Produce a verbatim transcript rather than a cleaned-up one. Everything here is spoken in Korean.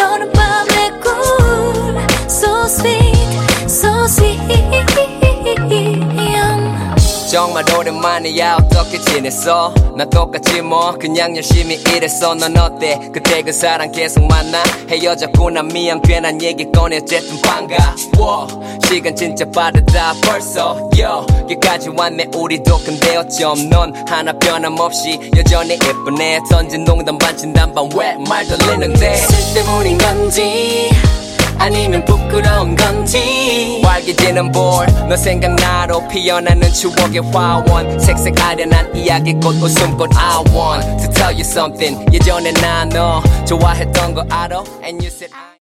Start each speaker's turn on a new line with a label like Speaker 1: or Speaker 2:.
Speaker 1: 너는 밤의 꿀 So sweet, so sweet
Speaker 2: 정말 오랜만이야 어떻게 지냈어 난 똑같지 뭐 그냥 열심히 일했어 넌 어때 그때 그 사람 계속 만나 헤어졌구나 미안 괜한 얘기 꺼내 어쨌든 반가워 시간 진짜 빠르다 벌써 여기까지 왔네 우리도 근데 어쩜 넌 하나 변함없이 여전히 예쁘네 던진 농담 반 진담 반 왜 말 돌리는데 쓸데없는 건지 아니면 부끄러운 건지 활기지는 볼 너 생각나로 피어나는 추억의 화원 색색 아련한 이야기꽃 웃음꽃 I want to tell you something 예전에 나 너 좋아했던 거 알아 And you said I